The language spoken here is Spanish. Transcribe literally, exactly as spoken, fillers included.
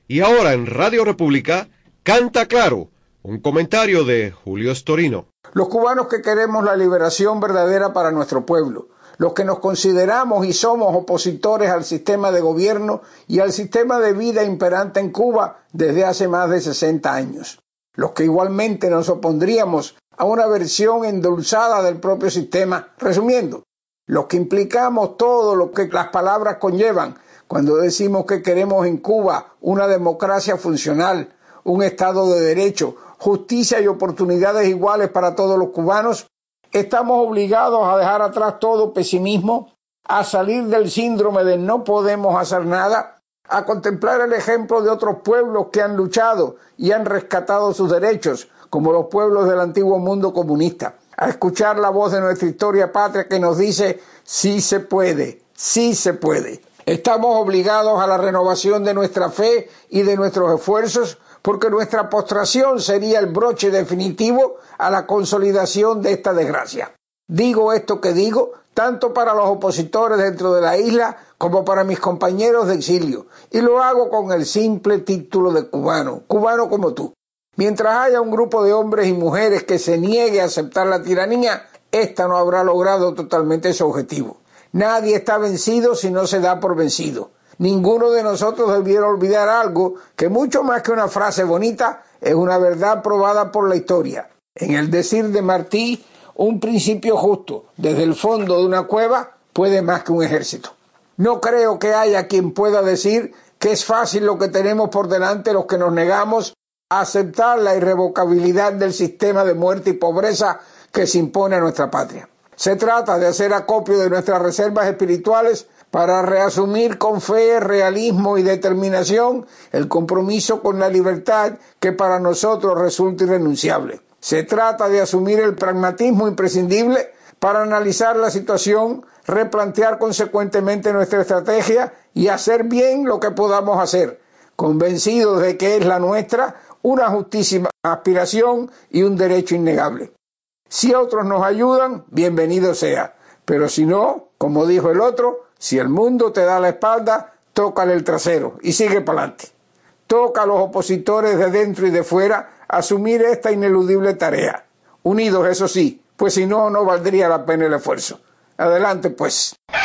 Y ahora en Radio República, Canta Claro, un comentario de Julio Storino. Los cubanos que queremos la liberación verdadera para nuestro pueblo, los que nos consideramos y somos opositores al sistema de gobierno y al sistema de vida imperante en Cuba desde hace más de sesenta años, los que igualmente nos opondríamos a una versión endulzada del propio sistema, resumiendo, los que implicamos todo lo que las palabras conllevan cuando decimos que queremos en Cuba una democracia funcional, un Estado de Derecho, justicia y oportunidades iguales para todos los cubanos, estamos obligados a dejar atrás todo pesimismo, a salir del síndrome de no podemos hacer nada, a contemplar el ejemplo de otros pueblos que han luchado y han rescatado sus derechos, como los pueblos del antiguo mundo comunista, a escuchar la voz de nuestra historia patria que nos dice sí se puede, sí se puede. Estamos obligados a la renovación de nuestra fe y de nuestros esfuerzos, porque nuestra postración sería el broche definitivo a la consolidación de esta desgracia. Digo esto que digo, tanto para los opositores dentro de la isla como para mis compañeros de exilio, y lo hago con el simple título de cubano, cubano como tú. Mientras haya un grupo de hombres y mujeres que se niegue a aceptar la tiranía, ésta no habrá logrado totalmente su objetivo. Nadie está vencido si no se da por vencido. Ninguno de nosotros debiera olvidar algo que mucho más que una frase bonita es una verdad probada por la historia. En el decir de Martí, un principio justo desde el fondo de una cueva puede más que un ejército. No creo que haya quien pueda decir que es fácil lo que tenemos por delante los que nos negamos a aceptar la irrevocabilidad del sistema de muerte y pobreza que se impone a nuestra patria. Se trata de hacer acopio de nuestras reservas espirituales para reasumir con fe, realismo y determinación el compromiso con la libertad que para nosotros resulta irrenunciable. Se trata de asumir el pragmatismo imprescindible para analizar la situación, replantear consecuentemente nuestra estrategia y hacer bien lo que podamos hacer, convencidos de que es la nuestra una justísima aspiración y un derecho innegable. Si otros nos ayudan, bienvenido sea, pero si no, como dijo el otro, si el mundo te da la espalda, tócale el trasero y sigue para adelante. Toca a los opositores de dentro y de fuera asumir esta ineludible tarea. Unidos, eso sí, pues si no, no valdría la pena el esfuerzo. Adelante, pues.